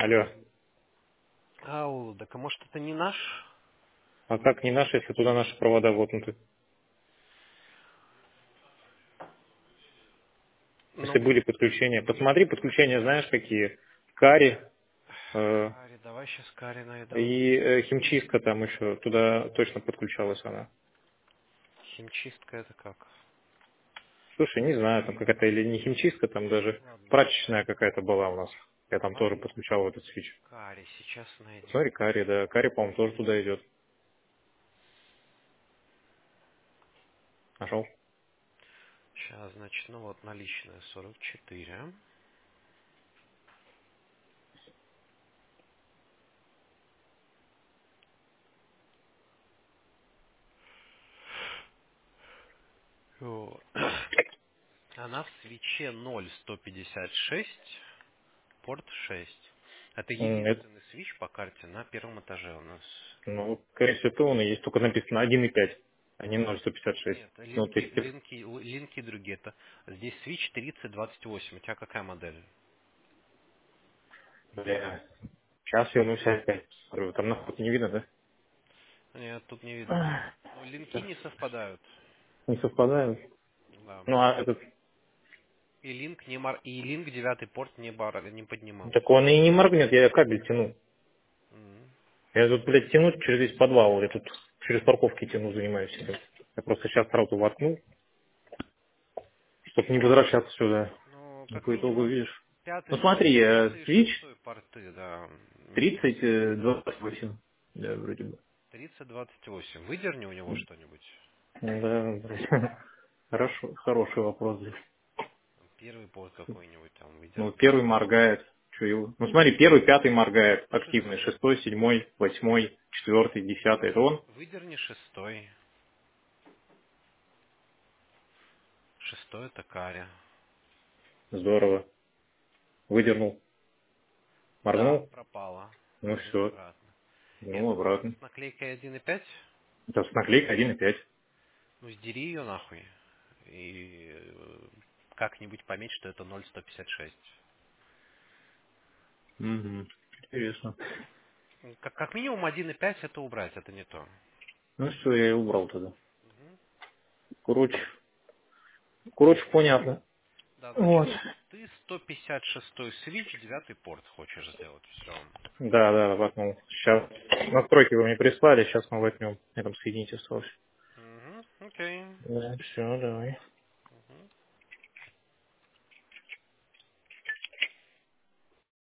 Алло. Ау, так а может это не наш? А как не наши, если туда наши провода воткнуты? Если Ну, были подключения. Посмотри, подключения знаешь какие? Кари Кари, давай сейчас Кари найду. и химчистка там еще. Туда точно подключалась она. Химчистка это как? Слушай, не знаю, там какая-то или не химчистка, там даже Ладно, прачечная какая-то была у нас. Я там тоже давай подключал этот свич. Кари сейчас найдем. Смотри, карри, да. Карри, по-моему, тоже туда идет. Нашел? Сейчас, значит, ну вот наличная 44. Вот. Она в свече 0,156, порт 6. Это Это, единственный свич по карте на первом этаже у нас. ну, скорее всего, это он и есть, только написано 1,5, а не 0,156. Нет, Ну, то линки, есть, линки, линки другие. Это здесь свич 3028. У тебя какая модель? бля, сейчас вернусь опять. Смотрю, там нахуй не видно, да? Нет, тут не видно. Но линки Сейчас. не совпадают. Не совпадают. Да. Ну, а этот, И линк девятый порт не поднимал. так он и не моргнет, я кабель тяну. М. Я тут, блядь, тяну через весь подвал, я тут через парковки тяну, занимаюсь этим. Я просто сейчас сразу воткнул, чтобы не возвращаться сюда. Ну, Ну, как по итогу, минимум видишь. Ну, пятый, смотри, пятый и свич шестой порты, да. Минус 30, 28. Да, вроде бы. 3028. Выдерни у него что-нибудь. Да, блядь. Хорошо, хороший вопрос здесь. Первый порт какой-нибудь там Ну, выдерни. первый моргает. Что его? Ну, смотри, первый, пятый моргает активный. Шестой. Шестой, седьмой, восьмой, четвертый, десятый. Это он? Выдерни шестой. Шестой это каря. Здорово. Выдернул. Да, Моргнул? пропала. Ну, Выдерни все. обратно. И Ну, это обратно. с наклейкой 1.5? Это с наклейкой 1,5. Ну, сдери ее нахуй. И как-нибудь пометь, что это 0,156. Угу. Интересно. Как минимум 1.5 это убрать, это не то. Ну, все, я и убрал тогда. Мгм. Короче, короче, понятно. Да, значит, Вот. ты 156 свич, девятый порт хочешь сделать. Все. Да, да, воткнул. Сейчас настройки вы мне прислали, сейчас мы возьмем. Я там соединить осталось. Угу, окей. Да, все, давай.